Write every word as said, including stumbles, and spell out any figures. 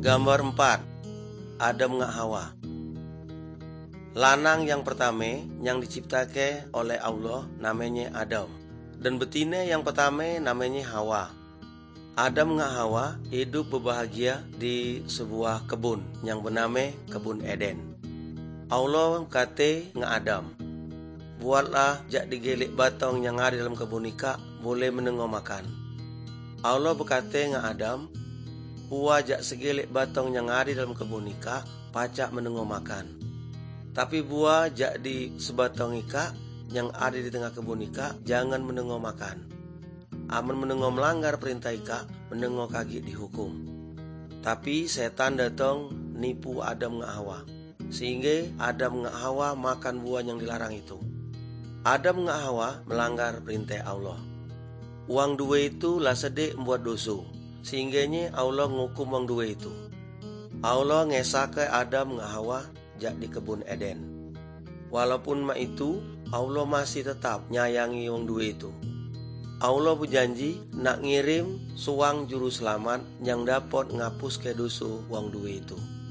Gambar empat. Adam ngak Hawa. Lanang yang pertama yang diciptakan oleh Allah namanya Adam, dan betina yang pertama namanya Hawa. Adam ngak Hawa hidup berbahagia di sebuah kebun yang bernama kebun Eden. Allah kata ngak Adam, buatlah jak digelik batang yang ada dalam kebun ika boleh menengok makan. Allah berkata ngak Adam, buat jak segelik batang yang ada dalam kebun ika pacak menengok makan. Tapi buah jak di sebatang ika yang ada di tengah kebun ika jangan menengok makan. Aman menengok melanggar perintah ika, menengok kaki dihukum. Tapi setan datang nipu Adam ngak Hawa, sehingga Adam ngak Hawa makan buah yang dilarang itu. Adam ngak Hawa melanggar perintah Allah. Uang dua itu lah sedek membuat dosa, sehingganya Allah ngukum uang dua itu. Allah ngesake Adam ngak Hawa jak di kebun Eden. Walaupun mak itu, Allah masih tetap nyayangi wong dua itu. Allah berjanji nak ngirim suang juru selamat yang dapat ngapus ke dosa wong dua itu.